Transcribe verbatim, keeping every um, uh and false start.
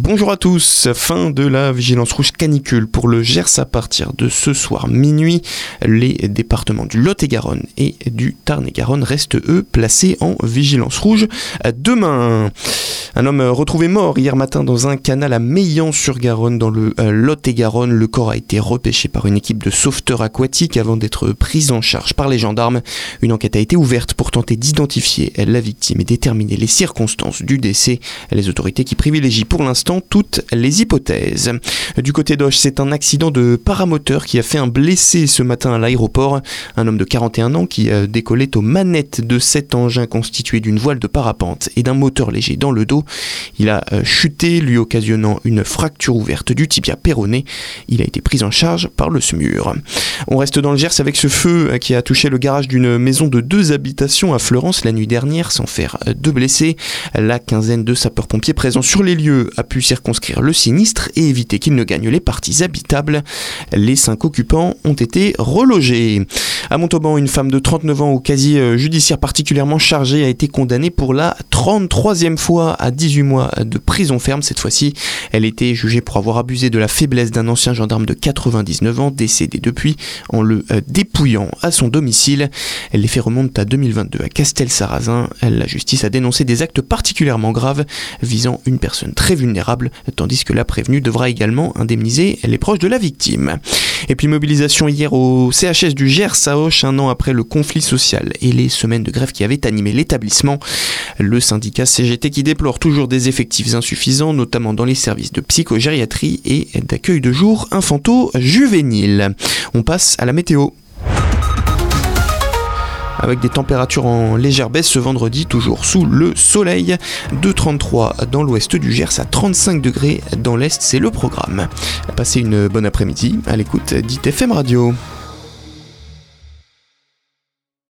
Bonjour à tous, fin de la vigilance rouge canicule pour le Gers à partir de ce soir minuit. Les départements du Lot-et-Garonne et du Tarn-et-Garonne restent eux placés en vigilance rouge. Demain, un homme retrouvé mort hier matin dans un canal à Meillan-sur-Garonne dans le Lot-et-Garonne. Le corps a été repêché par une équipe de sauveteurs aquatiques avant d'être pris en charge par les gendarmes. Une enquête a été ouverte pour tenter d'identifier la victime et déterminer les circonstances du décès. Les autorités qui privilégient pour l'instant toutes les hypothèses. Du côté d'Auch, c'est un accident de paramoteur qui a fait un blessé ce matin à l'aéroport. Un homme de quarante et un ans qui décollait aux manettes de cet engin constitué d'une voile de parapente et d'un moteur léger dans le dos. Il a chuté, lui occasionnant une fracture ouverte du tibia péroné. Il a été pris en charge par le S M U R. On reste dans le Gers avec ce feu qui a touché le garage d'une maison de deux habitations à Fleurance la nuit dernière sans faire de blessés. La quinzaine de sapeurs-pompiers présents sur les lieux a pu circonscrire le sinistre et éviter qu'il ne gagne les parties habitables. Les cinq occupants ont été relogés. À Montauban, une femme de trente-neuf ans au casier judiciaire particulièrement chargé a été condamnée pour la trente-troisième fois à dix-huit mois de prison ferme. Cette fois-ci, elle était jugée pour avoir abusé de la faiblesse d'un ancien gendarme de quatre-vingt-dix-neuf ans, décédé depuis, en le dépouillant à son domicile. Les faits remontent à deux mille vingt-deux à Castelsarrasin. La justice a dénoncé des actes particulièrement graves visant une personne très vulnérable, tandis que la prévenue devra également indemniser les proches de la victime. Et puis mobilisation hier au C H S du Gers à Auch, un an après le conflit social et les semaines de grève qui avaient animé l'établissement. Le syndicat C G T qui déplore toujours des effectifs insuffisants, notamment dans les services de psychogériatrie et d'accueil de jour infanto-juvénile. On passe à la météo. Avec des températures en légère baisse ce vendredi, toujours sous le soleil, de trente-trois dans l'ouest du Gers à trente-cinq degrés dans l'est, c'est le programme. Passez une bonne après-midi à l'écoute d'I T F M Radio.